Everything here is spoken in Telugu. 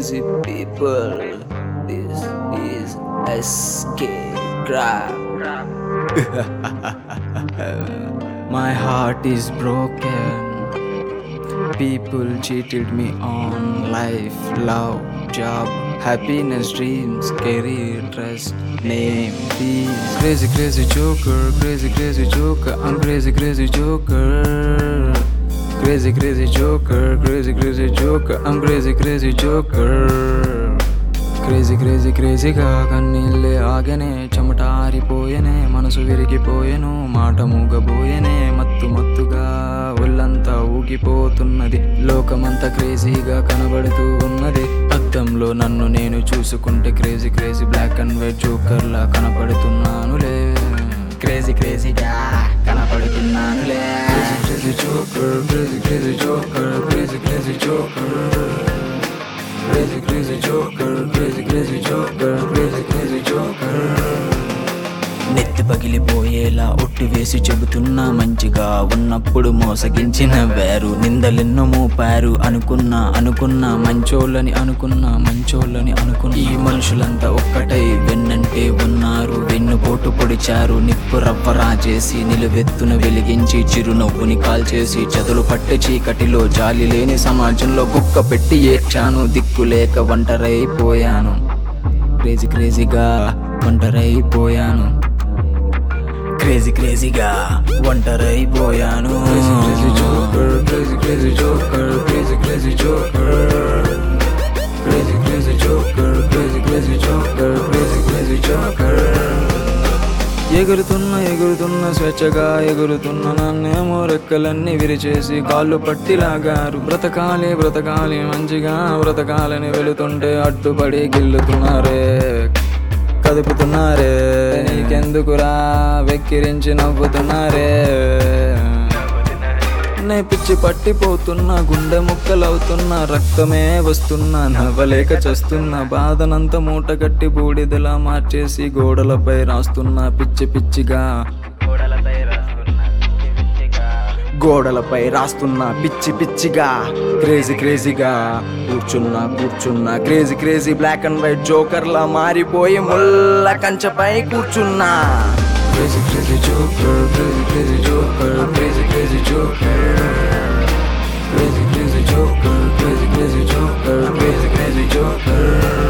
crazy people. This is SK Grab. My heart is broken. People cheated me on life, love, job, happiness, dreams, career, trust, name, peace. Crazy, crazy joker, crazy, crazy joker. I'm crazy, crazy joker. Crazy, crazy joker, crazy, crazy joker. I'm crazy, crazy joker. Crazy crazy క్రేజీగా కన్నీళ్ళే ఆగనే, చెమట ఆరిపోయేనే, మనసు విరిగిపోయేను, మాట మూగబోయేనే, మత్తు మత్తుగా ఒళ్ళంతా ఊగిపోతున్నది, లోకమంతా క్రేజీగా కనబడుతూ ఉన్నది. అద్దంలో నన్ను నేను చూసుకుంటే crazy crazy black and white joker లా కనపడుతున్నానులే, క్రేజీ క్రేజీగా కనపడుతున్నానులే. Crazy joker, crazy crazy joker, crazy crazy joker. Crazy, crazy joker, crazy, crazy joker, crazy, crazy joker. నెత్తి పగిలిపోయేలా ఒట్టి వేసి చెబుతున్నా, మంచిగా ఉన్నప్పుడు మోసగించిన వేరు, నిందలెన్నో మోపారు. అనుకున్నా మంచోళ్ళని అనుకున్నా ఈ మనుషులంతా ఒక్కటై వెన్నంటే ఉన్నారు, వెన్నుపోటు పొడిచారు, నిప్పు రవ్వ రాజేసి నిలువెత్తున వెలిగించి చిరునవ్వుని కాల్చేసి, చదులు పట్టే చీకటిలో జాలి లేని సమాజంలో కుక్క పెట్టి ఏడ్చాను, దిక్కులేక ఒంటరైపోయాను, క్రేజీ క్రేజీగా ఒంటరైపోయాను, క్రేజీ క్రేజీగా ఒంటరైపోయాను. Crazy joker, crazy crazy joker, crazy crazy joker, crazy crazy joker, crazy crazy joker, crazy crazy joker. ఎగురుతున్న స్వేచ్ఛగా ఎగురుతున్న నన్నేమో రెక్కలన్నీ విరిచేసి కాళ్ళు పట్టి లాగారు. బ్రతకాలి మంచిగా బ్రతకాలని వెళుతుంటే అడ్డుపడి గిల్లుతున్నారే, కదుపుతున్నారే, నీకెందుకురా వెక్కిరించి నవ్వుతున్నారే. నే పిచ్చి పట్టిపోతున్నా, గుండె ముక్కలవుతున్నా, రక్తమే వస్తున్నా, నవ్వలేక చస్తున్నా, బాధనంతా మూట కట్టి బూడిదలా మార్చేసి గోడలపై రాస్తున్నా పిచ్చి పిచ్చిగా, గోడలపై రాస్తున్నా పిచ్చి పిచ్చిగా, క్రేజీ క్రేజీగా కూర్చున్నా, crazy crazy black and white joker లా మారిపోయి ముళ్ళ కంచెపై కూర్చున్నా. Crazy crazy joker, crazy crazy joker, crazy crazy joker, crazy crazy joker, crazy crazy joker, crazy crazy joker.